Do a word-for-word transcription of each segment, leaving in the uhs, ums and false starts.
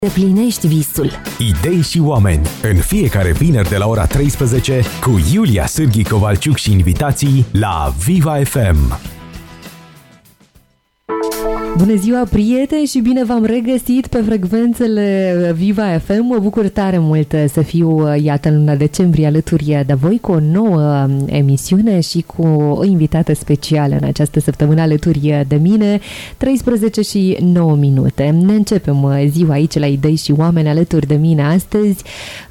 Deplinești visul. Idei și oameni. În fiecare vineri de la ora treisprezece cu Iulia Sârghi Covalciuc și invitații la Viva F M. Bună ziua, prieteni, și bine v-am regăsit pe frecvențele Viva F M. Mă bucur tare mult să fiu, iată, în luna decembrie alături de voi cu o nouă emisiune și cu o invitată specială în această săptămână alături de mine. treisprezece și nouă minute. Ne începem ziua aici la Idei și oameni. Alături de mine astăzi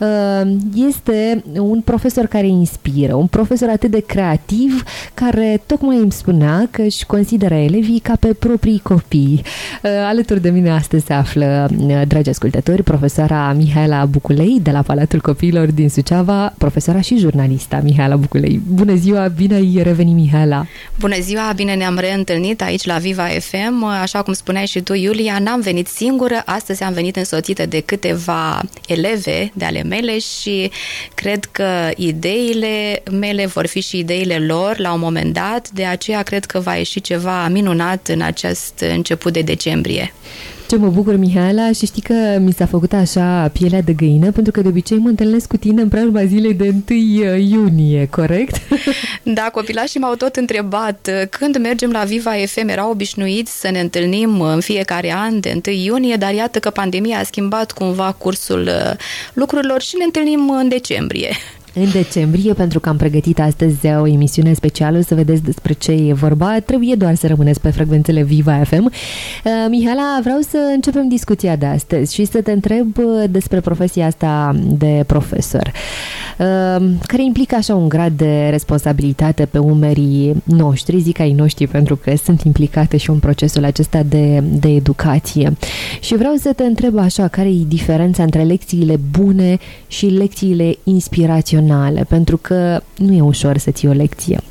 este un profesor care inspiră, un profesor atât de creativ, care tocmai îmi spunea că își consideră elevii ca pe proprii copii. Alături de mine astăzi se află, dragi ascultători, profesoara Mihaela Buculei de la Palatul Copiilor din Suceava, profesoara și jurnalista Mihaela Buculei. Bună ziua, bine ai revenit, Mihaela! Bună ziua, bine ne-am reîntâlnit aici la Viva F M. Așa cum spuneai și tu, Iulia, n-am venit singură, astăzi am venit însoțită de câteva eleve de ale mele și cred că ideile mele vor fi și ideile lor la un moment dat, de aceea cred că va ieși ceva minunat în acest început de decembrie. Ce mă bucur, Mihaela, și știi că mi s-a făcut așa pielea de găină, pentru că de obicei mă întâlnesc cu tine în preajma zilei de întâi iunie, corect? Da, copilașii m-au tot întrebat când mergem la Viva F M. Erau obișnuiți să ne întâlnim în fiecare an de întâi iunie, dar iată că pandemia a schimbat cumva cursul lucrurilor și ne întâlnim în decembrie. În decembrie, pentru că am pregătit astăzi o emisiune specială, să vedeți despre ce e vorba, trebuie doar să rămâneți pe frecvențele Viva F M. Uh, Mihaela, vreau să începem discuția de astăzi și să te întreb despre profesia asta de profesor, uh, care implică așa un grad de responsabilitate pe umerii noștri, zic ai noștri pentru că sunt implicate și în procesul acesta de, de educație. Și vreau să te întreb așa, care e diferența între lecțiile bune și lecțiile inspiraționale? Pentru că nu e ușor să ții o lecție.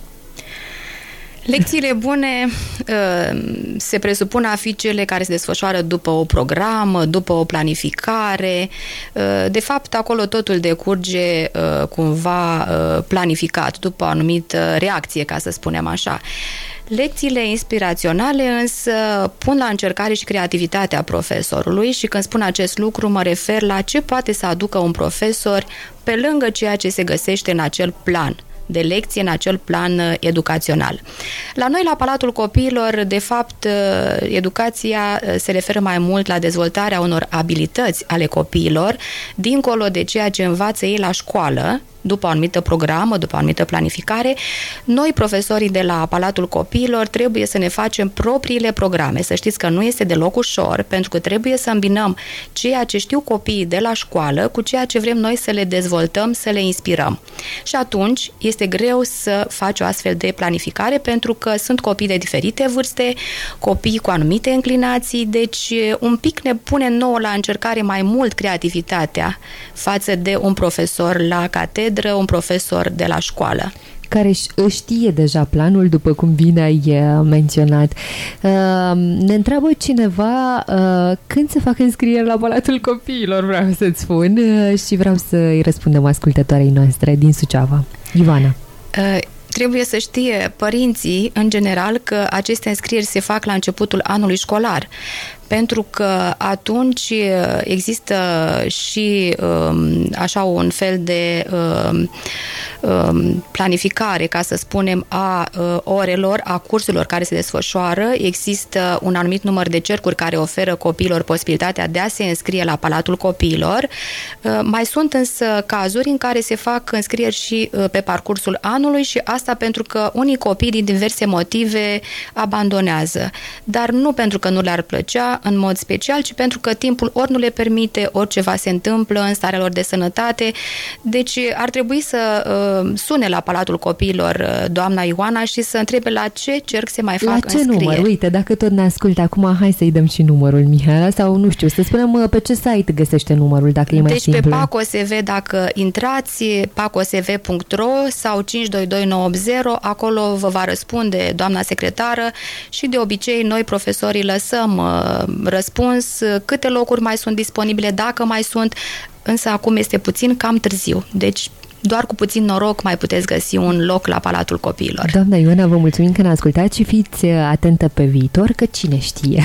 Lecțiile bune uh, se presupun a fi cele care se desfășoară după o programă, după o planificare. Uh, de fapt, acolo totul decurge uh, cumva uh, planificat, după o anumită reacție, ca să spunem așa. Lecțiile inspiraționale însă pun la încercare și creativitatea profesorului și când spun acest lucru mă refer la ce poate să aducă un profesor pe lângă ceea ce se găsește în acel plan de lecție, în acel plan educațional. La noi, la Palatul Copiilor, de fapt, educația se referă mai mult la dezvoltarea unor abilități ale copiilor, dincolo de ceea ce învață ei la școală, după o anumită programă, după o anumită planificare. Noi, profesorii de la Palatul Copiilor, trebuie să ne facem propriile programe. Să știți că nu este deloc ușor, pentru că trebuie să îmbinăm ceea ce știu copiii de la școală cu ceea ce vrem noi să le dezvoltăm, să le inspirăm. Și atunci este greu să faci o astfel de planificare, pentru că sunt copii de diferite vârste, copii cu anumite înclinații, deci un pic ne pune nouă la încercare mai mult creativitatea față de un profesor la catedră, un profesor de la școală. Care știe deja planul, după cum bine ai menționat. Ne întreabă cineva când se fac înscrieri la Palatul Copiilor, vreau să-ți spun, și vreau să-i răspundem ascultătoarei noastre din Suceava. Ivana. Uh. Trebuie să știe părinții, în general, că aceste înscrieri se fac la începutul anului școlar, pentru că atunci există și um, așa un fel de um, um, planificare, ca să spunem, a uh, orelor, a cursurilor care se desfășoară. Există un anumit număr de cercuri care oferă copiilor posibilitatea de a se înscrie la Palatul Copiilor. Uh, mai sunt însă cazuri în care se fac înscrieri și uh, pe parcursul anului și asta pentru că unii copii din diverse motive abandonează, dar nu pentru că nu le-ar plăcea în mod special, ci pentru că timpul ori nu le permite, ori ceva se întâmplă în starea lor de sănătate. Deci ar trebui să uh, sune la Palatul Copiilor uh, doamna Ioana și să întrebe la ce cerc se mai fac înscrieri. La ce număr? Uite, dacă tot ne ascultă acum, hai să-i dăm și numărul, Mihaela, sau nu știu, să spunem uh, pe ce site găsește numărul, dacă e mai deci simplu. Deci pe PACOSV, dacă intrați, pacosv punct ro sau cinci doi doi nouă opt zero, acolo vă va răspunde doamna secretară și de obicei noi, profesorii, lăsăm uh, răspuns câte locuri mai sunt disponibile, dacă mai sunt, însă acum este puțin cam târziu. Deci doar cu puțin noroc mai puteți găsi un loc la Palatul Copiilor. Doamna Ioana, vă mulțumim că ne ascultați și fiți atentă pe viitor, că cine știe.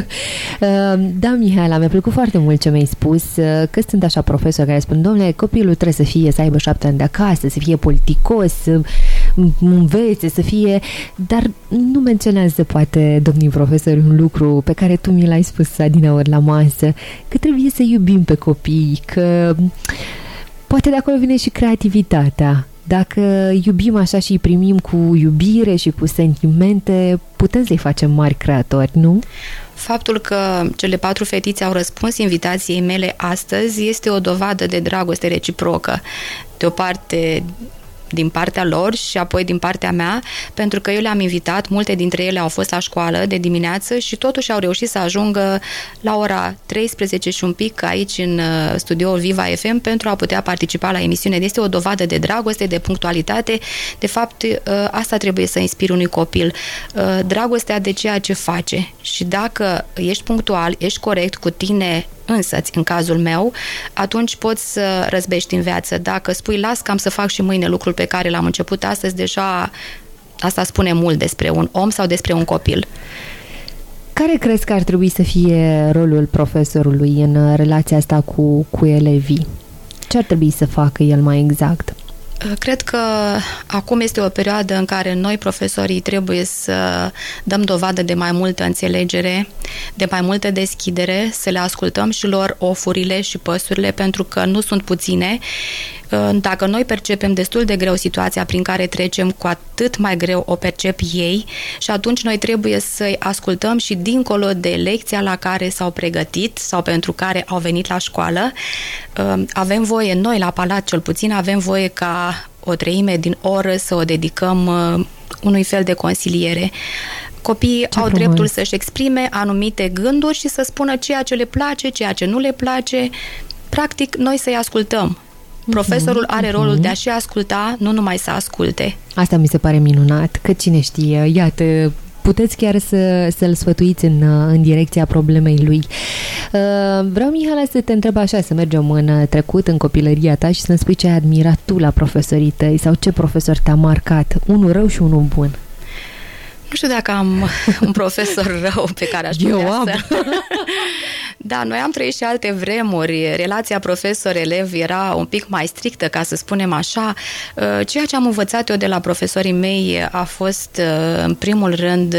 Da, Mihaela, mi-a plăcut foarte mult ce mi-ai spus, că sunt așa profesori care spun, domnule, copilul trebuie să fie, să aibă șapte ani de acasă, să fie politicos, să învețe, să fie... Dar nu menționează, poate, domnii profesori, un lucru pe care tu mi l-ai spus adineaori la masă, că trebuie să iubim pe copii, că poate de acolo vine și creativitatea. Dacă iubim așa și îi primim cu iubire și cu sentimente, putem să-i facem mari creatori, nu? Faptul că cele patru fetițe au răspuns invitației mele astăzi este o dovadă de dragoste reciprocă. De o parte din partea lor și apoi din partea mea, pentru că eu le-am invitat, multe dintre ele au fost la școală de dimineață și totuși au reușit să ajungă la ora treisprezece și un pic aici în studioul Viva F M pentru a putea participa la emisiune. Este o dovadă de dragoste, de punctualitate. De fapt, asta trebuie să inspiri unui copil. Dragostea de ceea ce face. Și dacă ești punctual, ești corect cu tine însăți, în cazul meu, atunci poți să răzbești în viață. Dacă spui, las că am să fac și mâine lucrul pe care l-am început astăzi, deja asta spune mult despre un om sau despre un copil. Care crezi că ar trebui să fie rolul profesorului în relația asta cu, cu elevii? Ce ar trebui să facă el mai exact? Cred că acum este o perioadă în care noi, profesorii, trebuie să dăm dovadă de mai multă înțelegere, de mai multă deschidere, să le ascultăm și lor ofurile și păsurile, pentru că nu sunt puține. Dacă noi percepem destul de greu situația prin care trecem, cu atât mai greu o percep ei și atunci noi trebuie să-i ascultăm și dincolo de lecția la care s-au pregătit sau pentru care au venit la școală. Avem voie, noi la Palat cel puțin, avem voie ca o treime din oră să o dedicăm unui fel de consiliere. Copiii Ce au frumos. dreptul să-și exprime anumite gânduri și să spună ceea ce le place, ceea ce nu le place. Practic, noi să-i ascultăm. Profesorul are rolul de a și asculta, nu numai să asculte. Asta mi se pare minunat, că cine știe, iată, puteți chiar să, să-l sfătuiți în, în direcția problemei lui. Vreau, Mihaela, să te întreb așa, să mergem în trecut, în copilăria ta și să-mi spui ce ai admirat tu la profesorii tăi sau ce profesor te-a marcat, unul rău și unul bun. Nu știu dacă am un profesor rău pe care aș putea am. să... Da, noi am trăit și alte vremuri. Relația profesor-elev era un pic mai strictă, ca să spunem așa. Ceea ce am învățat eu de la profesorii mei a fost, în primul rând,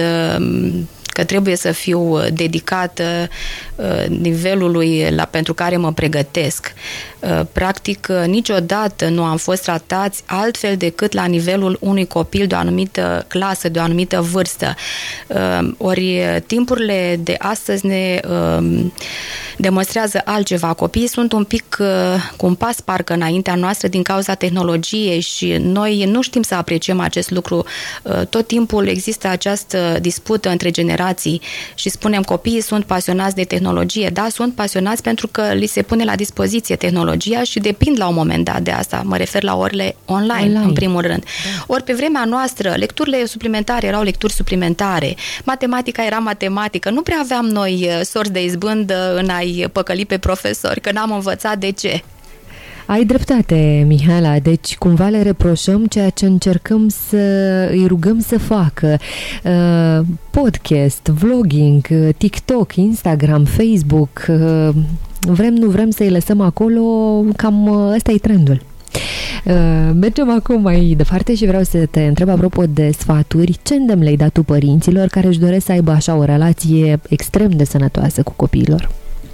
că trebuie să fiu dedicată nivelului la, pentru care mă pregătesc. Practic, niciodată nu am fost tratați altfel decât la nivelul unui copil de o anumită clasă, de o anumită vârstă. Ori timpurile de astăzi ne demonstrează altceva. Copiii sunt un pic cu un pas parcă înaintea noastră din cauza tehnologiei și noi nu știm să apreciem acest lucru. Tot timpul există această dispută între generații și spunem copiii sunt pasionați de tehnologie. Da, sunt pasionați pentru că li se pune la dispoziție tehnologia și depind la un moment dat de asta. Mă refer la orele online, online. în primul rând. Da. Ori pe vremea noastră, lecturile suplimentare erau lecturi suplimentare, matematica era matematică. Nu prea aveam noi sorți de izbândă în a-i păcăli pe profesori, că n-am învățat de ce. Ai dreptate, Mihaela, deci cumva le reproșăm ceea ce încercăm să îi rugăm să facă. Uh, podcast, vlogging, TikTok, Instagram, Facebook, uh, vrem, nu vrem să-i lăsăm acolo, cam ăsta e trendul. Uh, mergem acum mai departe și vreau să te întreb apropo de sfaturi, ce îndemn le-ai dat tu părinților care își doresc să aibă așa o relație extrem de sănătoasă cu copiilor?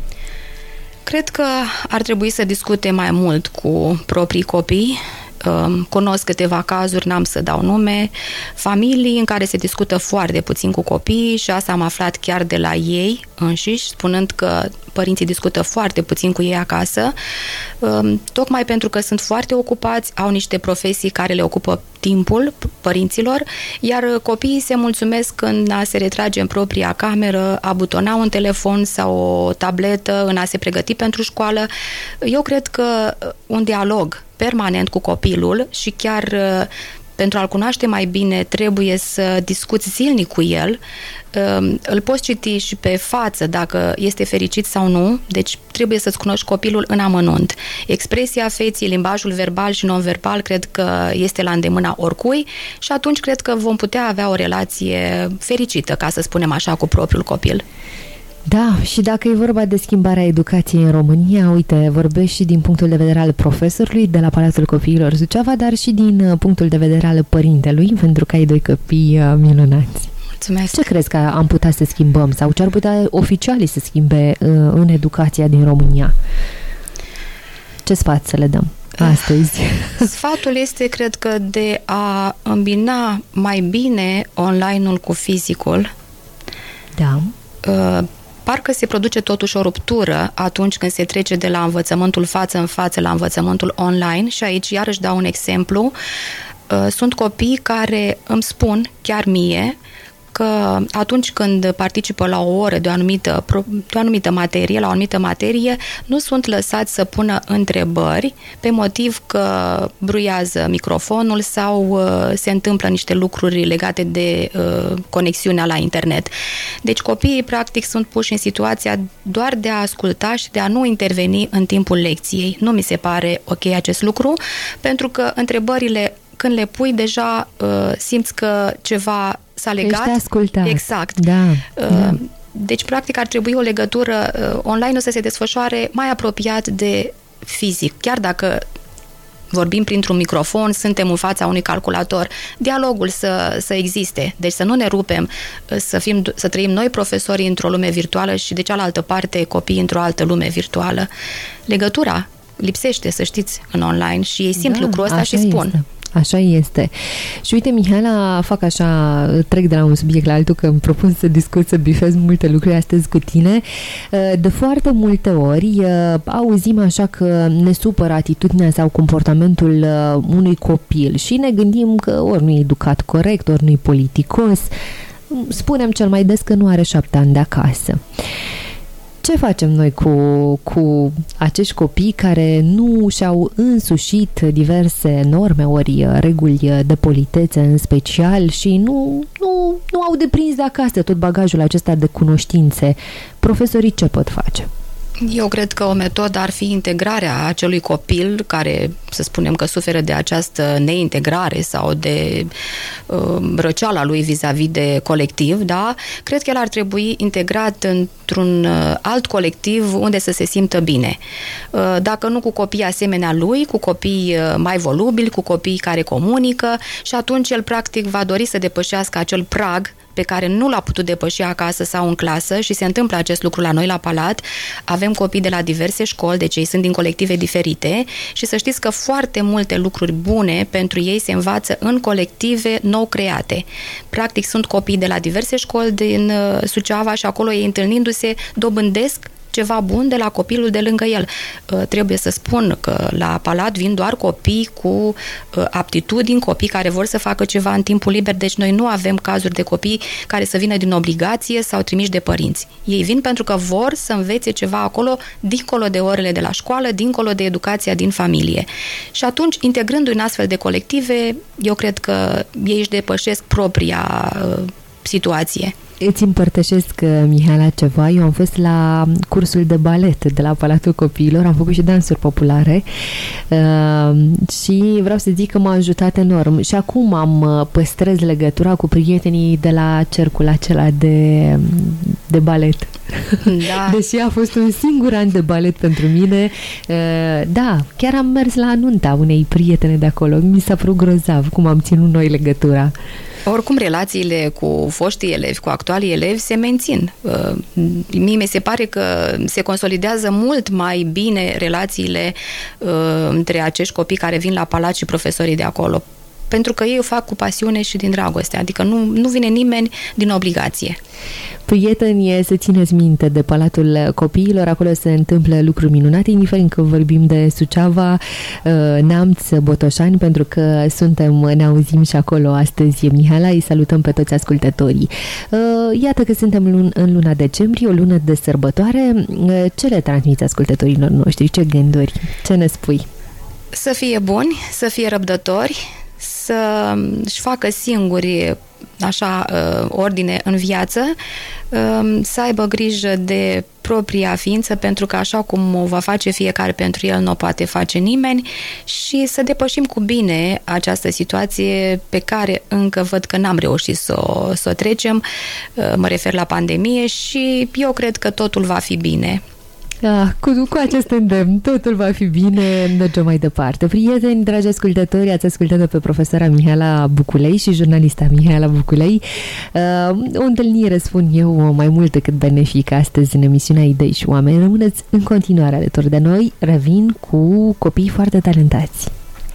Cred că ar trebui să discute mai mult cu proprii copii. Cunosc câteva cazuri, n-am să dau nume, familii în care se discută foarte puțin cu copiii și asta am aflat chiar de la ei înșiși, spunând că părinții discută foarte puțin cu ei acasă, tocmai pentru că sunt foarte ocupați, au niște profesii care le ocupă timpul părinților, iar copiii se mulțumesc în a se retrage în propria cameră, a butona un telefon sau o tabletă, în a se pregăti pentru școală. Eu cred că un dialog permanent cu copilul și chiar pentru a-l cunoaște mai bine trebuie să discuți zilnic cu el, îl poți citi și pe față dacă este fericit sau nu, deci trebuie să-ți cunoști copilul în amănunt. Expresia feții, limbajul verbal și non-verbal cred că este la îndemâna oricui și atunci cred că vom putea avea o relație fericită, ca să spunem așa, cu propriul copil. Da, și dacă e vorba de schimbarea educației în România, uite, vorbești și din punctul de vedere al profesorului de la Palatul Copiilor Suceava, dar și din punctul de vedere al părintelui, pentru că ai doi copii minunați. Mulțumesc. Ce crezi că am putea să schimbăm sau ce ar putea oficialii să schimbe în educația din România? Ce sfat să le dăm astăzi? Sfatul este, cred că, de a îmbina mai bine online-ul cu fizicul. Da. Uh, Parcă se produce totuși o ruptură atunci când se trece de la învățământul față în față la învățământul online și aici iarăși dau un exemplu. Sunt copii care îmi spun, chiar mie, că atunci când participă la o oră de o anumită, de o anumită materie, la o anumită materie, nu sunt lăsați să pună întrebări pe motiv că bruiază microfonul sau uh, se întâmplă niște lucruri legate de uh, conexiunea la internet. Deci copiii practic sunt puși în situația doar de a asculta și de a nu interveni în timpul lecției. Nu mi se pare ok acest lucru, pentru că întrebările când le pui deja uh, simți că ceva s-a legat. Ești ascultat. Exact. Da, uh, da. Deci, practic, ar trebui o legătură uh, online să se desfășoare mai apropiat de fizic. Chiar dacă vorbim printr-un microfon, suntem în fața unui calculator, dialogul să, să existe. Deci să nu ne rupem, să, fim, să trăim noi profesorii într-o lume virtuală și de cealaltă parte copiii într-o altă lume virtuală. Legătura lipsește, să știți, în online și ei simt da, lucrul ăsta și spun. Este. Așa este. Și uite, Mihaela, fac așa, trec de la un subiect la altul, că îmi propun să discut, să bifez multe lucruri astăzi cu tine. De foarte multe ori auzim așa că ne supără atitudinea sau comportamentul unui copil și ne gândim că ori nu e educat corect, ori nu e politicos. Spunem cel mai des că nu are șapte ani de acasă. Ce facem noi cu, cu acești copii care nu și-au însușit diverse norme ori reguli de politețe în special și nu, nu, nu au deprins de acasă tot bagajul acesta de cunoștințe? Profesorii ce pot face? Eu cred că o metodă ar fi integrarea acelui copil care, să spunem că suferă de această neintegrare sau de uh, răceala lui vis-a-vis de colectiv, da? Cred că el ar trebui integrat într-un uh, alt colectiv unde să se simtă bine. Uh, dacă nu cu copii asemenea lui, cu copii uh, mai volubili, cu copii care comunică și atunci el practic va dori să depășească acel prag pe care nu l-a putut depăși acasă sau în clasă și se întâmplă acest lucru la noi la Palat. Avem copii de la diverse școli, deci ei sunt din colective diferite și să știți că foarte multe lucruri bune pentru ei se învață în colective nou create. Practic sunt copii de la diverse școli din Suceava și acolo ei întâlnindu-se dobândesc ceva bun de la copilul de lângă el. Uh, trebuie să spun că la Palat vin doar copii cu uh, aptitudini, copii care vor să facă ceva în timpul liber, deci noi nu avem cazuri de copii care să vină din obligație sau trimiși de părinți. Ei vin pentru că vor să învețe ceva acolo, dincolo de orele de la școală, dincolo de educația din familie. Și atunci, integrându-i în astfel de colective, eu cred că ei își depășesc propria uh, situație. Îți împărtășesc, Mihaela, ceva. Eu am fost la cursul de balet de la Palatul Copiilor, am făcut și dansuri populare uh, și vreau să zic că m-a ajutat enorm. Și acum am păstrez legătura cu prietenii de la cercul acela de, de balet. Da. Deși a fost un singur an de balet pentru mine, uh, da, chiar am mers la nunta unei prietene de acolo. Mi s-a părut grozav cum am ținut noi legătura. Oricum, relațiile cu foștii elevi, cu actualii elevi se mențin. Mie mi se pare că se consolidează mult mai bine relațiile între acești copii care vin la Palat și profesorii de acolo. Pentru că ei o fac cu pasiune și din dragoste. Adică nu, nu vine nimeni din obligație. Prieteni, să țineți minte de Palatul Copiilor, acolo se întâmplă lucruri minunate, indiferent că vorbim de Suceava, Neamț, Botoșani, pentru că suntem, ne auzim și acolo astăzi. Mihaela, îi salutăm pe toți ascultătorii. Iată că suntem în luna decembrie, o lună de sărbătoare. Ce le transmiți ascultătorilor noștri? Ce gânduri? Ce ne spui? Să fie buni, să fie răbdători, să-și facă singuri așa ordine în viață, să aibă grijă de propria ființă, pentru că așa cum o va face fiecare pentru el, nu o poate face nimeni, și să depășim cu bine această situație pe care încă văd că n-am reușit să o, să o trecem, mă refer la pandemie, și eu cred că totul va fi bine. Ah, cu, cu acest îndemn, totul va fi bine, mergem mai departe. Prieteni, dragi ascultători, ați ascultat pe profesoara Mihaela Buculei și jurnalista Mihaela Buculei. Uh, o întâlnire, spun eu, mai mult decât benefică astăzi în emisiunea Idei și Oameni. Rămâneți în continuare alături de noi. Revin cu copii foarte talentați.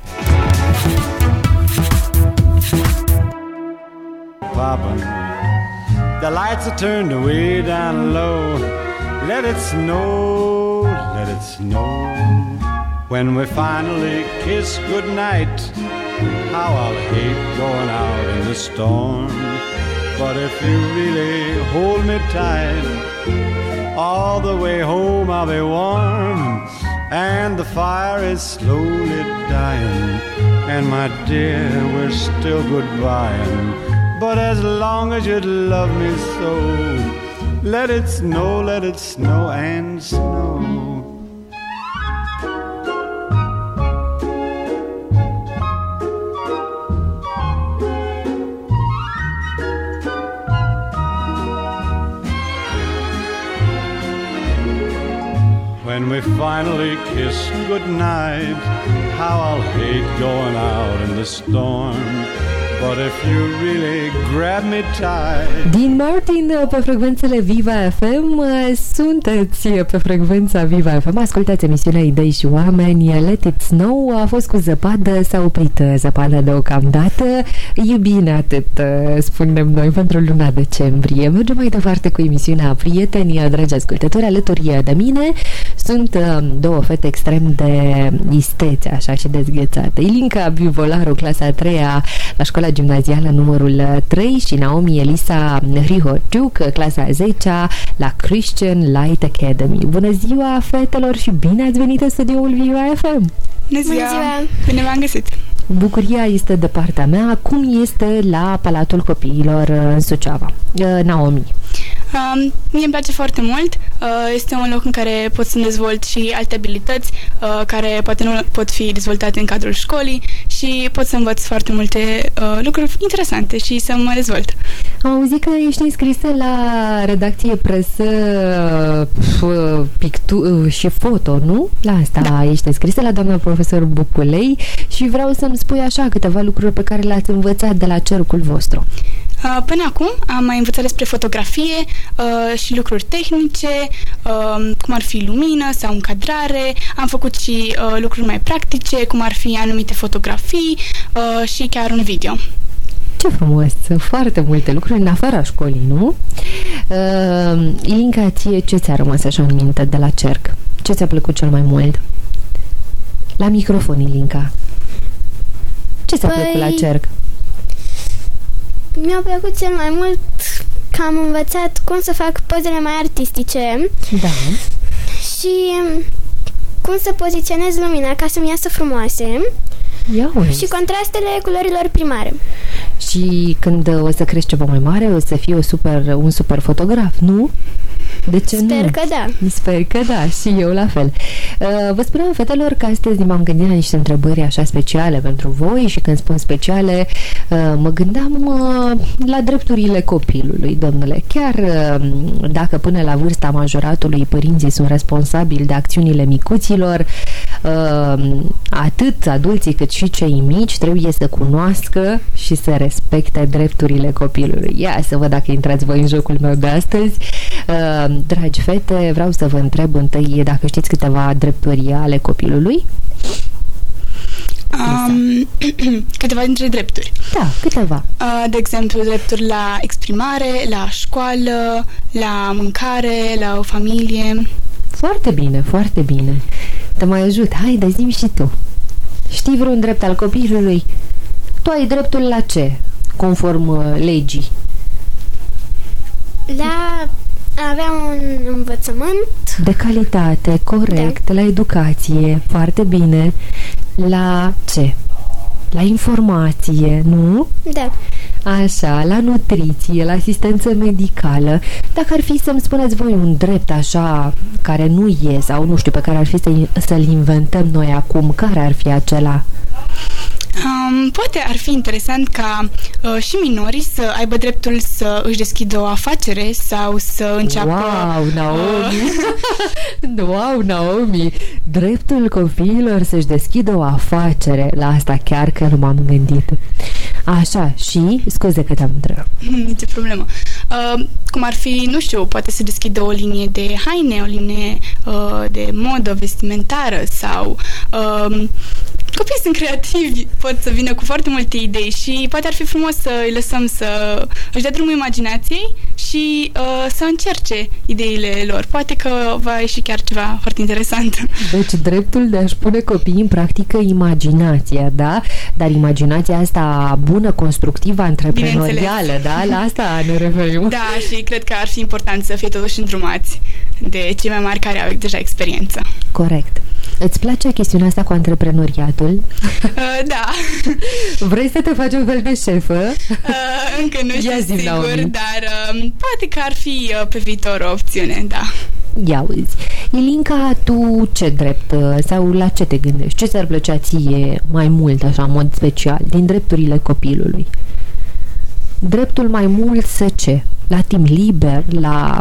Papa, the lights are turned way down low. Let it snow, let it snow. When we finally kiss goodnight, how I'll hate going out in the storm. But if you really hold me tight, all the way home I'll be warm. And the fire is slowly dying, and my dear, we're still goodbying. But as long as you love me so, let it snow, let it snow and snow. When we finally kiss goodnight, how I'll hate going out in the storm. But if you really grab me tight. Dean Martin pe frecvențele Viva F M. Sunteți pe frecvența Viva F M. Ascultați emisiunea Idei și Oameni. Let it snow. A fost cu zăpadă, s-a oprit zăpada deocamdată. E bine atât, spunem noi, pentru luna decembrie. Mergem mai departe cu emisiunea Prieteni, dragi ascultători. Alături de mine sunt două fete extrem de istețe, așa, și dezghețate. Ilinca Bivolaru, clasa a treia la școala gimnazială numărul trei, și Naomi Elisa Hrihociuc, clasa a zecea la Christian Light Academy. Bună ziua, fetelor, și bine ați venit în studioul Viva F M! Bună ziua! Bună ziua! Bine v-am găsit! Bucuria este de partea mea. Cum este la Palatul Copiilor în Suceava? Naomi? Uh, mie îmi place foarte mult. Uh, este un loc în care pot să dezvolt și alte abilități uh, care poate nu pot fi dezvoltate în cadrul școlii, și pot să învăț foarte multe uh, lucruri interesante și să mă dezvolt. Am auzit că ești înscrisă la redacție presă, pictu- și foto, nu? La asta da. Ești înscrisă la doamna profesor Buculei și vreau să-mi spui așa câteva lucruri pe care le-ați învățat de la cercul vostru. Până acum am mai învățat despre fotografie uh, și lucruri tehnice, uh, cum ar fi lumină sau încadrare. Am făcut și uh, lucruri mai practice, cum ar fi anumite fotografii uh, și chiar un video. Ce frumos! Foarte multe lucruri în afara școlii, nu? Uh, Ilinca, ție ce ți-a rămas așa în minte de la cerc? Ce ți-a plăcut cel mai mult? La microfon, Ilinca. Ce ți-a păi... plăcut la cerc? Mi-a plăcut cel mai mult că am învățat cum să fac pozele mai artistice. Da. Și cum să poziționez lumina ca să-mi iasă frumoase. Ia uite. Și contrastele culorilor primare. Și când o să crești ceva mai mare, o să fii o super, un super fotograf, nu? De ce Sper nu? că da. Sper că da, și eu la fel. Uh, vă spuneam, fetelor, că astăzi m-am gândit la niște întrebări așa speciale pentru voi, și când spun speciale, uh, mă gândeam uh, la drepturile copilului, domnule. Chiar uh, dacă până la vârsta majoratului părinții sunt responsabili de acțiunile micuților, uh, atât adulții cât și cei mici trebuie să cunoască și să respecte drepturile copilului. Ia să văd dacă intrați voi în jocul meu de astăzi. Uh, dragi fete, vreau să vă întreb întâi dacă știți câteva drepturi ale copilului. Um, câteva dintre drepturi. Da, câteva. Uh, de exemplu, drepturi la exprimare, la școală, la mâncare, la o familie. Foarte bine, foarte bine. Te mai ajut. Hai, dă zi-mi și tu. Știi vreun drept al copilului? Tu ai dreptul la ce, conform uh, legii? La avea un învățământ de calitate, corect, da. La educație, foarte bine. La ce? la informație, nu? Da. Așa, la nutriție, la asistență medicală. Dacă ar fi să-mi spuneți voi un drept așa care nu e sau nu știu, pe care ar fi să, să-l inventăm noi acum, care ar fi acela? Um, poate ar fi interesant ca uh, și minorii să aibă dreptul să își deschidă o afacere sau să înceapă... Wow, Naomi! Uh, wow, Naomi! Dreptul copiilor să-și deschidă o afacere. La asta chiar că nu m-am gândit. Așa, și... Scuze că te-am întrebat. Nici problemă. Uh, cum ar fi, nu știu, poate să deschidă o linie de haine, o linie uh, de modă vestimentară sau... Uh, Copiii sunt creativi, pot să vină cu foarte multe idei și poate ar fi frumos să îi lăsăm să își dea drumul imaginației și uh, să încerce ideile lor. Poate că va ieși chiar ceva foarte interesant. Deci dreptul de a-și pune copiii în practică imaginația, da? Dar imaginația asta bună, constructivă, antreprenorială, da? La asta ne referim. Da, și cred că ar fi important să fie totuși îndrumați de cei mai mari care au deja experiență. Corect. Îți place chestiunea asta cu antreprenoriatul? Uh, da. Vrei să te faci un fel de șefă? Uh, încă nu știu Ia zi, sigur, Naomi. dar uh, poate că ar fi uh, pe viitor o opțiune, da. Ia uzi. Ilinca, tu ce drept sau la ce te gândești? Ce ți-ar plăcea ție mai mult, așa, în mod special, din drepturile copilului? Dreptul mai mult să ce? La timp liber? La...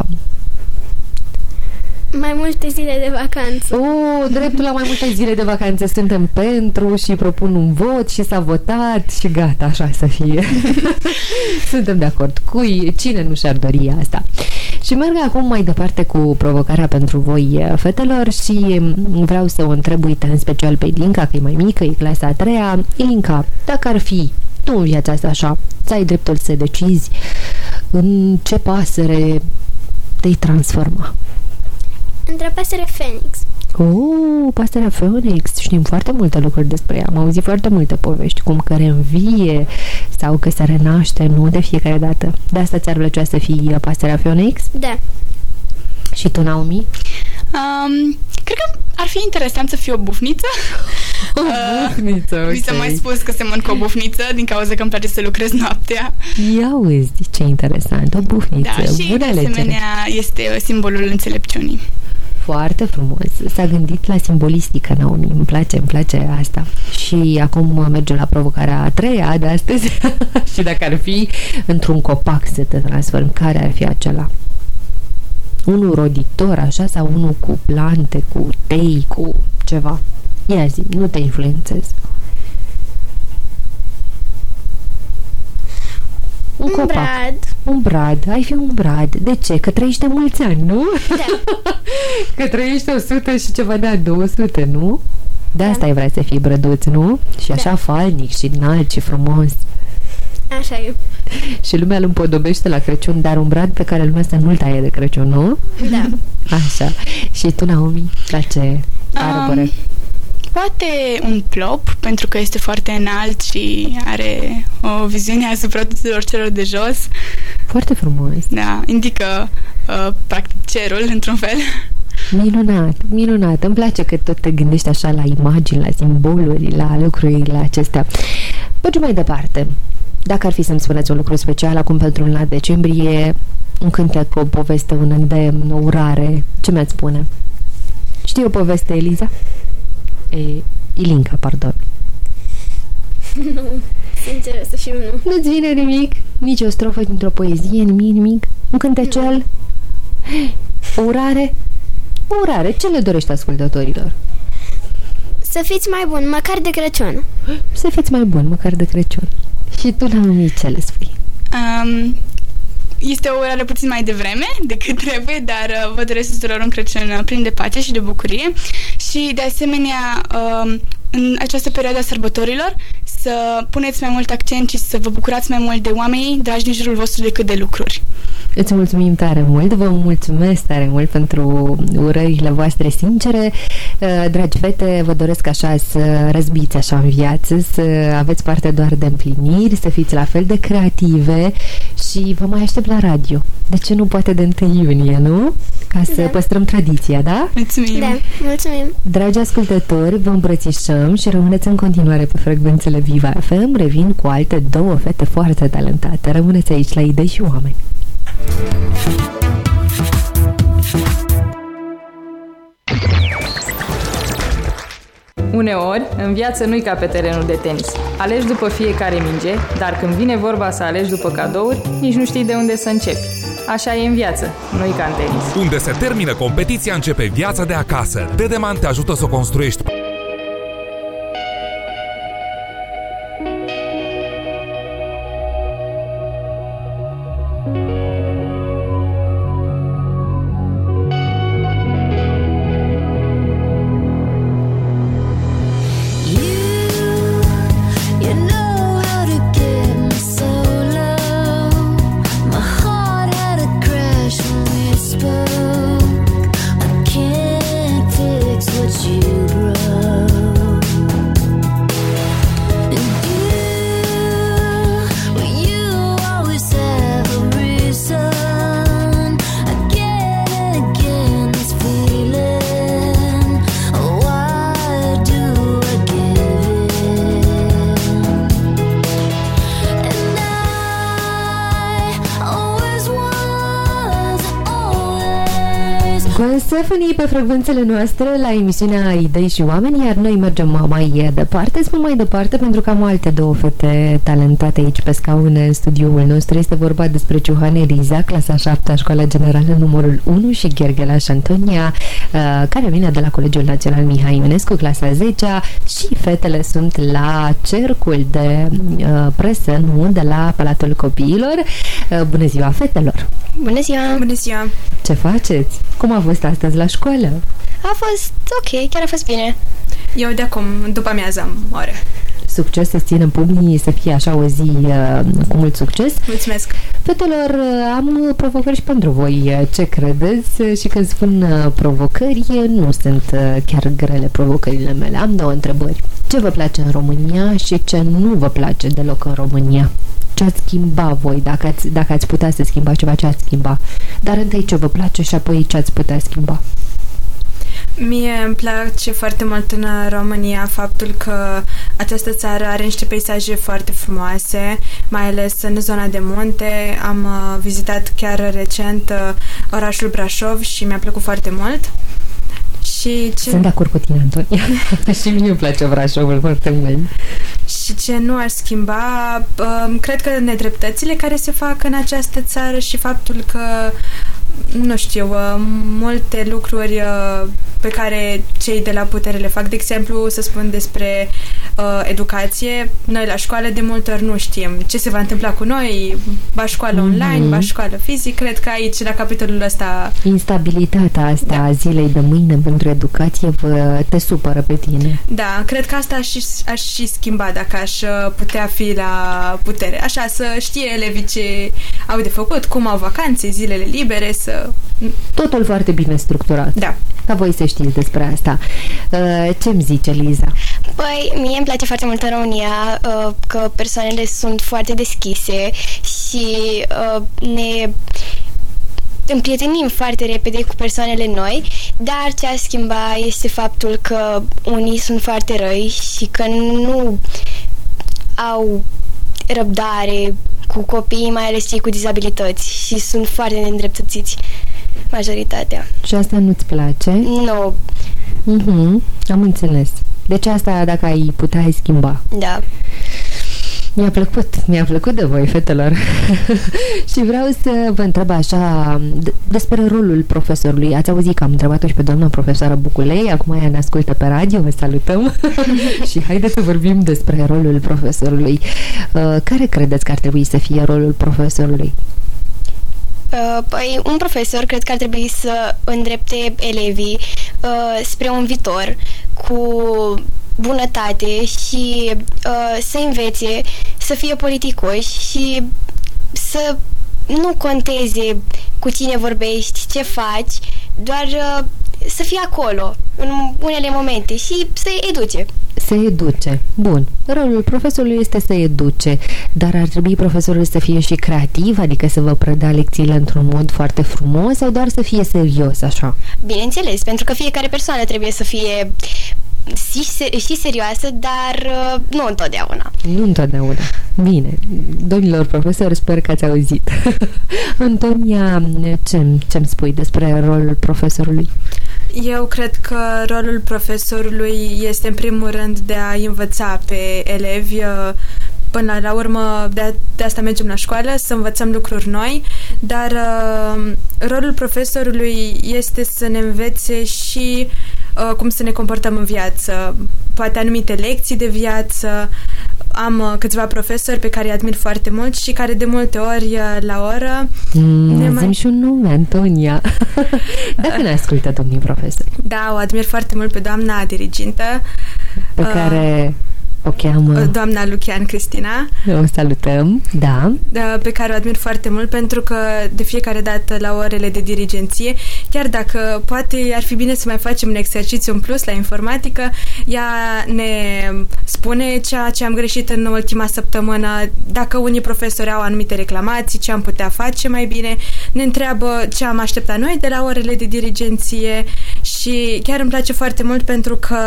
Mai multe zile de vacanță. Oh, dreptul la mai multe zile de vacanță. Suntem pentru și propun un vot și s-a votat și gata, așa să fie. Suntem de acord. Cui, cine nu și-ar dori asta? Și merg acum mai departe cu provocarea pentru voi, fetelor, și vreau să o întreb, uite, în special pe Ilinca, că e mai mică, e clasa a treia. Ilinca, dacă ar fi tu în viața asta așa, să ai dreptul să decizi în ce pasăre te-ai transforma? Într-o pasăre Phoenix. Oh, pasărea Phoenix. Știm foarte multe lucruri despre ea. Am auzit foarte multe povești, cum că reînvie sau că se renaște, nu de fiecare dată. De asta ți-ar plăcea să fii pasărea Phoenix? Da. Și tu, Naomi? Um, cred că ar fi interesant să fie o bufniță. O bufniță, uh, ok. Mi s-a mai spus că semăn cu o bufniță din cauza că îmi place să lucrez noaptea. Ia uzi, ce interesant, o bufniță. Da, și bună de alegere. asemenea este simbolul înțelepciunii. Foarte frumos. S-a gândit la simbolistică, Naomi. Îmi place, îmi place asta. Și acum merge la provocarea a treia de astăzi. Și dacă ar fi într-un copac să te transformi, care ar fi acela? Unul roditor, așa, sau unul cu plante, cu tei, cu ceva? Ia zi, nu te influențez. Un, Un copac. brad. Un brad. Ai fi un brad. De ce? Că trăiește mulți ani, nu? Da. Că trăiește o sută și ceva de ani, două sute, nu? De asta ai vrea să fii brăduț, nu? Și așa Da. falnic și înalt și frumos. Așa e. Și lumea îl împodobește la Crăciun, dar un brad pe care lumea să nu-l taie de Crăciun, nu? Da. Așa. Și tu, Naomi, la ce arbore? Um, poate un plop, pentru că este foarte înalt și are o viziune asupra tuturor celor de jos. Foarte frumos. Da, indică uh, practic cerul, într-un fel. Minunat, minunat. Îmi place că tot te gândești așa la imagini, la simboluri, la lucrurile acestea. Mergem mai departe. Dacă ar fi să-mi spuneți un lucru special acum pentru luna decembrie, un cântec, o poveste, un îndemn, o urare, ce mi-ați spune? Știi o poveste, Eliza? E, Ilinca, pardon. Nu, sincer să fiu, nu. Nu-ți vine nimic? Nici o strofă dintr-o poezie, nimic, nimic? Un cântecel? O urare? O urare, ce le dorești ascultătorilor? Să fiți mai buni, măcar de Crăciun. Să fiți mai buni, măcar de Crăciun. Și tu, Naomi, ce le spui? Um, este o oră puțin mai devreme decât trebuie, dar uh, vă doresc tuturor un Crăciun plin de pace și de bucurie și, de asemenea, uh, în această perioadă a sărbătorilor, să puneți mai mult accent și să vă bucurați mai mult de oamenii dragi din jurul vostru decât de lucruri. Îți mulțumim tare mult, vă mulțumesc tare mult pentru urările voastre sincere. Dragi fete, vă doresc așa să răzbiți așa în viață, să aveți parte doar de împliniri, să fiți la fel de creative și vă mai aștept la radio. De ce nu poate de întâi iunie, nu? ca să Da. păstrăm tradiția, da? Mulțumim! Da, mulțumim. Dragi ascultători, vă îmbrățișăm și rămâneți în continuare pe frecvențele Viva F M. Revin cu alte două fete foarte talentate. Rămâneți aici la Idei și Oameni. Uneori, în viață nu-i ca pe terenul de tenis. Alegi după fiecare minge, dar când vine vorba să alegi după cadouri, nici nu știi de unde să începi. Așa e în viață, nu-i ca în tenis. Unde se termină competiția, începe viața de acasă. Dedeman te ajută să o construiești. Stephanie pe frecvențele noastre la emisiunea Idei și Oameni, iar noi mergem mai departe. Spun mai departe pentru că am alte două fete talentate aici pe scaun în studioul nostru. Este vorba despre Ciuhane Riza, clasa a șaptea, Școala Generală numărul unu, și Gherghelaș Antonia, care vine de la Colegiul Național Mihai Eminescu, clasa a zecea, și fetele sunt la Cercul de Presă, nu, de la Palatul Copiilor. Bună ziua, fetelor! Bună ziua! Bună ziua! Ce faceți? Cum a fost astăzi la școală? A fost ok, chiar a fost bine. Eu de acum, după amiază, am ore. Succes, să ținem pumnii, să fie așa o zi uh, cu mult succes. Mulțumesc! Fetelor, uh, am provocări și pentru voi. Ce credeți? Și când spun uh, provocări, nu sunt uh, chiar grele provocările mele. Am două întrebări. Ce vă place în România și ce nu vă place deloc în România? Ce ați schimba voi? Dacă ați, dacă ați putea să schimba ceva, ce ați schimba? Dar întâi ce vă place și apoi ce ați putea schimba? Mie îmi place foarte mult în România faptul că această țară are niște peisaje foarte frumoase, mai ales în zona de munte. Am vizitat chiar recent orașul Brașov și mi-a plăcut foarte mult. Și ce... Sunt de acord cu tine, Antonia. Și mie îmi place Brașovul foarte mult. Și ce nu aș schimba, cred că nedreptățile care se fac în această țară și faptul că, nu știu, multe lucruri pe care cei de la putere le fac. De exemplu, să spun despre uh, educație, noi la școală de multe ori nu știm ce se va întâmpla cu noi, ba școală mm-hmm. online, ba școală fizic. Cred că aici, la capitolul ăsta... Instabilitatea asta da. a zilei de mâine pentru educație vă, te supără pe tine. Da, cred că asta aș, aș și schimba dacă aș putea fi la putere. Așa, să știe elevii ce au de făcut, cum au vacanțe, zilele libere, să... Totul foarte bine structurat. Da. Ca voi să știți despre asta. Ce-mi zice Liza? Păi, mie îmi place foarte mult în România că persoanele sunt foarte deschise și ne împrietenim foarte repede cu persoanele noi, dar ce aș schimba este faptul că unii sunt foarte răi și că nu au răbdare cu copiii, mai ales cei cu dizabilități, și sunt foarte neîndreptățiți, majoritatea. Și asta nu-ți place? Nu. Uh-huh, am înțeles. Deci asta, dacă ai putea, ai schimba. Da. Mi-a plăcut, mi-a plăcut de voi, fetelor. Și vreau să vă întreb așa d- despre rolul profesorului. Ați auzit că am întrebat-o și pe doamna profesoară Buculei, acum ea ne ascultă pe radio, vă salutăm. Și haideți să vorbim despre rolul profesorului. Uh, care credeți că ar trebui să fie rolul profesorului? Uh, păi, un profesor cred că ar trebui să îndrepte elevii uh, spre un viitor cu bunătate și uh, să învețe să fie politicoși și să nu conteze cu cine vorbești, ce faci, doar uh, să fie acolo în unele momente și să educe. Se educe. Bun. Rolul profesorului este să educe, dar ar trebui profesorul să fie și creativ, adică să vă predea lecțiile într-un mod foarte frumos sau doar să fie serios așa? Bineînțeles, pentru că fiecare persoană trebuie să fie și, și serioasă, dar nu întotdeauna. Nu întotdeauna. Bine. Domnilor profesori, sper că ați auzit. Antonia, ce, ce-mi spui despre rolul profesorului? Eu cred că rolul profesorului este în primul rând de a învăța pe elevi. Până la urmă, de, de asta mergem la școală, să învățăm lucruri noi, dar uh, rolul profesorului este să ne învețe și uh, cum să ne comportăm în viață, poate anumite lecții de viață. Am uh, câțiva profesori pe care îi admir foarte mult și care de multe ori uh, la oră... Mm, ne mai... și un nume, Antonia. Dacă ne ascultă domnii profesori. Da, o admir foarte mult pe doamna dirigintă. Pe uh, care... o cheamă... Doamna Lucian Cristina. O salutăm, da. Pe care o admir foarte mult pentru că de fiecare dată la orele de dirigenție, chiar dacă poate ar fi bine să mai facem un exercițiu în plus la informatică, ea ne spune ceea ce am greșit în ultima săptămână, dacă unii profesori au anumite reclamații, ce am putea face mai bine, ne întreabă ce am așteptat noi de la orele de dirigenție și chiar îmi place foarte mult pentru că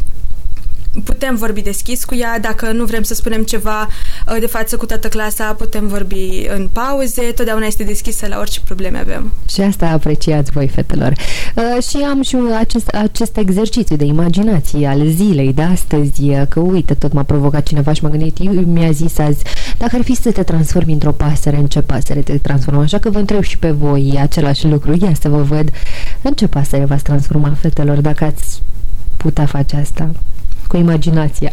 putem vorbi deschis cu ea, dacă nu vrem să spunem ceva de față cu toată clasa, putem vorbi în pauze, totdeauna este deschisă la orice probleme avem. Și asta apreciați voi, fetelor. Uh, și am și acest, acest exercițiu de imaginație al zilei de astăzi, că uite, tot m-a provocat cineva și m-a gândit, mi-a zis azi, dacă ar fi să te transformi într-o pasăre, în ce pasăre te transformă? Așa că vă întreb și pe voi același lucru, ia să vă văd în ce pasăre v-ați transforma, fetelor, dacă ați putea face asta cu imaginația.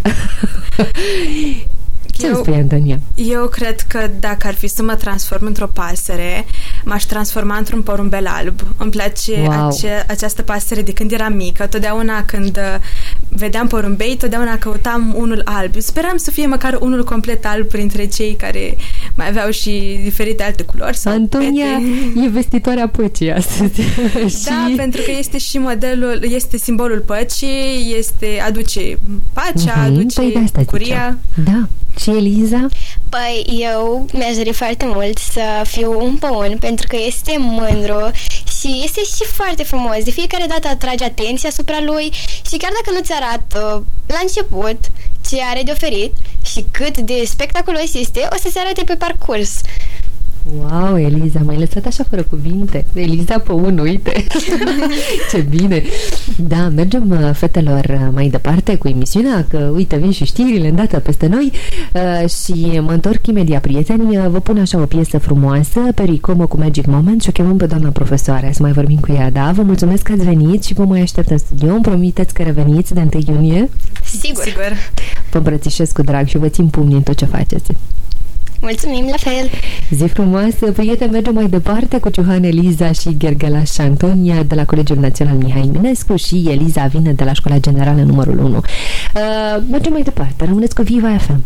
Ce îmi spui, Antonia? Eu cred că dacă ar fi să mă transform într-o pasăre, m-aș transforma într-un porumbel alb. Îmi place wow. ace- această pasăre de când eram mică. Totdeauna când vedeam porumbei, totdeauna căutam unul alb. Speram să fie măcar unul complet alb printre cei care mai aveau și diferite alte culori. Sau Antonia pete. E vestitoarea păcii astăzi. Da, și... pentru că este și modelul, este simbolul păcii, este, aduce pacea, uh-huh. aduce păi bucuria. Da. Și Eliza? Păi eu mi-aș dori foarte mult să fiu un păun, pentru că este mândru și este și foarte frumos. De fiecare dată atrage atenția asupra lui și chiar dacă nu ți arată la început ce are de oferit și cât de spectaculos este, o să se arate pe parcurs. Wow, Eliza, m-ai lăsat așa fără cuvinte. Eliza Păun, uite. Ce bine. Da, mergem, fetelor, mai departe cu emisiunea, că uite, vin și știrile îndată peste noi uh, și mă întorc imediat, prieteni. Vă pun așa o piesă frumoasă, Pericomă cu Magic Moment, și o chemăm pe doamna profesoară să mai vorbim cu ea, da? Vă mulțumesc că ați venit și vă mai aștept în studio. Îmi promiteți că reveniți de întâi iunie? Sigur. Sigur. Vă îmbrățișez cu drag și vă țin pumni în tot ce faceți. Mulțumim, la fel! Zi frumoasă! Prieteni, mergem mai departe cu Ciohan, Eliza și Ghergălaș și Antonia de la Colegiul Național Mihai Eminescu și Eliza vine de la Școala Generală numărul unu. Uh, mergem mai departe, rămâneți cu Viva F M.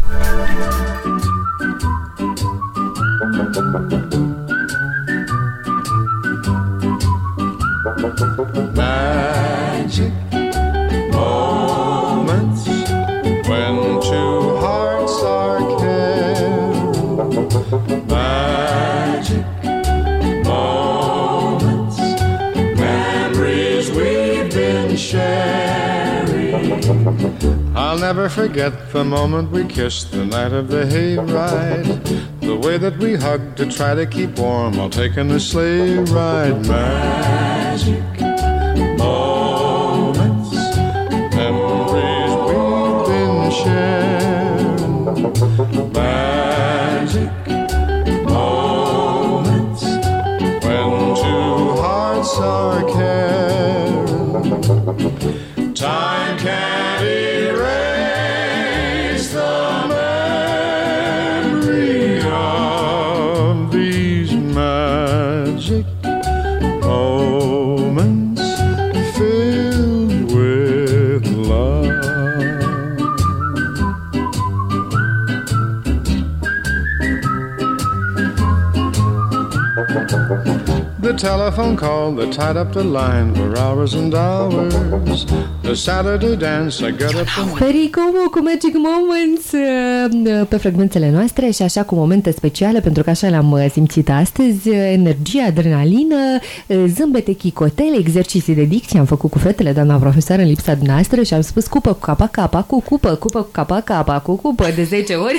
Magic moments when two hearts are magic moments, memories we've been sharing. I'll never forget the moment we kissed the night of the hayride, the way that we hugged to try to keep warm while taking a sleigh ride. Magic moments, memories we've been sharing. Magic moments when two hearts are caring. Time can't erase the memory of these magic moments filled with love. the telephone call that tied up the line for hours and hours. The Saturday dance, I got up and... Pericomo cu Magic Moments pe frecvențele noastre și așa cu momente speciale, pentru că așa le-am simțit astăzi, energie, adrenalină, zâmbete, chicotele, exerciții de dicție am făcut cu fetele, doamna profesoară, în lipsa noastră și am spus cupă cu capa, capa, cu cupă, cupă cu capa, capa, cu cupă de zece ori.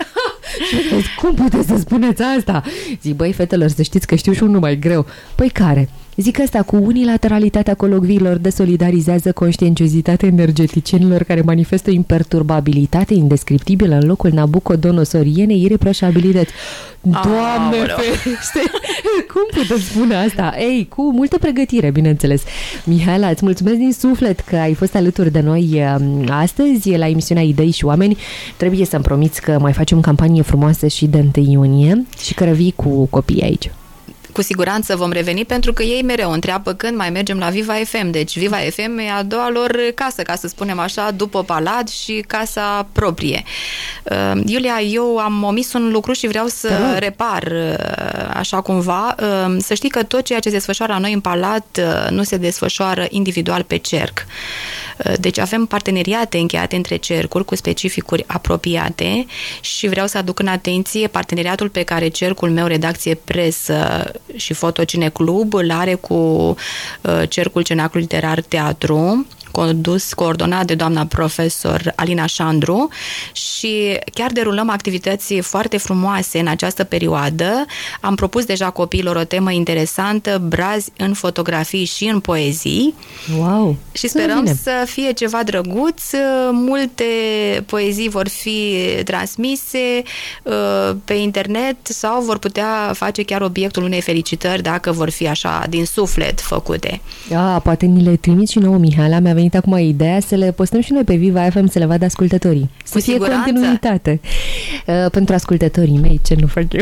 Cum puteți să spuneți asta? Zic, băi, fetelor, să știți că știu și unul mai greu. Păi care? Zic asta, cu unilateralitatea colocviilor desolidarizează conștientiozitatea energeticienilor care manifestă o imperturbabilitate indescriptibilă în locul nabucodonosorienei ireproșabilități. Doamne ferește! Cum puteți spune asta? Ei, cu multă pregătire, bineînțeles. Mihaela, îți mulțumesc din suflet că ai fost alături de noi astăzi la emisiunea Idei și Oameni. Trebuie să-mi promiți că mai facem campanie frumoasă și de întâi iunie și că revii cu copiii aici. Cu siguranță vom reveni, pentru că ei mereu întreabă când mai mergem la Viva F M. Deci Viva F M e a doua lor casă, ca să spunem așa, după palat și casa proprie. Uh, Iulia, eu am omis un lucru și vreau să uh. repar uh, așa cumva. Uh, să știi că tot ceea ce se desfășoară la noi în palat uh, nu se desfășoară individual pe cerc. Uh, deci avem parteneriate încheiate între cercuri cu specificuri apropiate și vreau să aduc în atenție parteneriatul pe care cercul meu, redacție presă și Fotocine Club, îl are cu uh, Cercul Cenaclu Literar Teatru, condus, coordonat de doamna profesor Alina Șandru, și chiar derulăm activități foarte frumoase în această perioadă. Am propus deja copiilor o temă interesantă, brazi în fotografii și în poezii. Wow! Și sperăm bine. Să fie ceva drăguț. Multe poezii vor fi transmise uh, pe internet sau vor putea face chiar obiectul unei felicitări dacă vor fi așa din suflet făcute. Da, poate ni le trimiți și nouă, Mihaela. Mi-a venit acum ideea să le postăm și noi pe Viva F M, să le vadă ascultătorii. Să Cu fie siguranță. Continuitate. Uh, pentru ascultătorii mei, ce nu fac eu.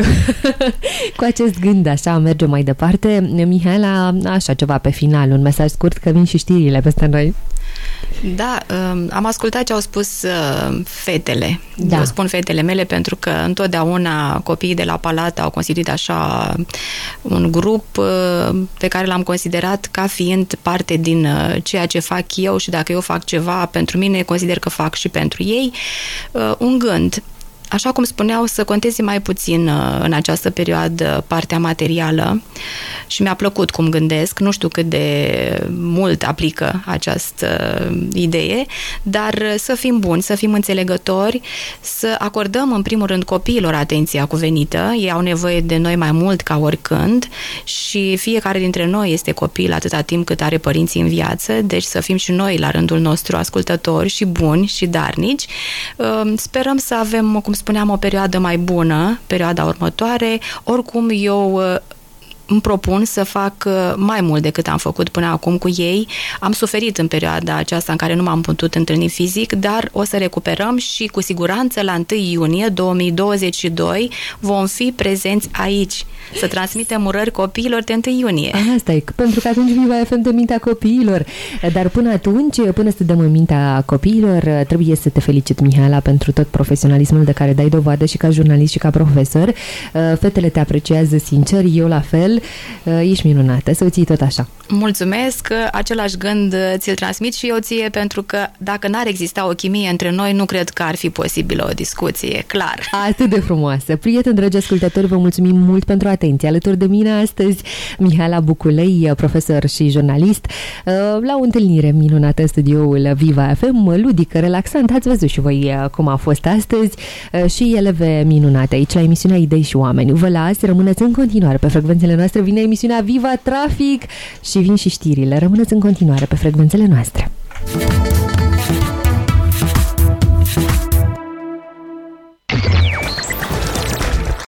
Cu acest gând, așa, mergem mai departe. Mihaela, așa ceva pe final, un mesaj scurt, că vin și știrile peste noi. Da, am ascultat ce au spus fetele. Da. Eu spun fetele mele pentru că întotdeauna copiii de la palat au constituit așa un grup pe care l-am considerat ca fiind parte din ceea ce fac eu și dacă eu fac ceva pentru mine, consider că fac și pentru ei. Un gând. Așa cum spuneau, să conteze mai puțin în această perioadă partea materială și mi-a plăcut cum gândesc, nu știu cât de mult aplică această idee, dar să fim buni, să fim înțelegători, să acordăm în primul rând copiilor atenția cuvenită, ei au nevoie de noi mai mult ca oricând și fiecare dintre noi este copil atâta timp cât are părinții în viață, deci să fim și noi la rândul nostru ascultători și buni și darnici. Sperăm să avem, cum spuneam, o perioadă mai bună, perioada următoare. Oricum, eu îmi propun să fac mai mult decât am făcut până acum cu ei. Am suferit în perioada aceasta în care nu m-am putut întâlni fizic, dar o să recuperăm și cu siguranță la întâi iunie două mii douăzeci și doi vom fi prezenți aici, să transmitem urări copiilor de întâi iunie. Asta e, pentru că atunci Viva F M de mintea copiilor. Dar până atunci, până să dăm în mintea copiilor, trebuie să te felicit, Mihaela, pentru tot profesionalismul de care dai dovadă și ca jurnalist și ca profesor. Fetele te apreciază sincer, eu la fel. Ești minunată, să o ții tot așa. Mulțumesc, același gând ți-l transmit și eu ție, pentru că dacă n-ar exista o chimie între noi, nu cred că ar fi posibilă o discuție, clar. Atât de frumoasă. Prieteni, dragi ascultători, vă mulțumim mult pentru atenție. Alături de mine astăzi, Mihaela Buculei, profesor și jurnalist, la o întâlnire minunată în studioul Viva F M, ludică, relaxant. Ați văzut și voi cum a fost astăzi, și eleve minunate aici la emisiunea Idei și Oameni. Vă las, rămâneți în continuare pe frecvențele noastre. Vine emisiunea Viva Trafic și vin și știrile. Rămâneți în continuare pe frecvențele noastre.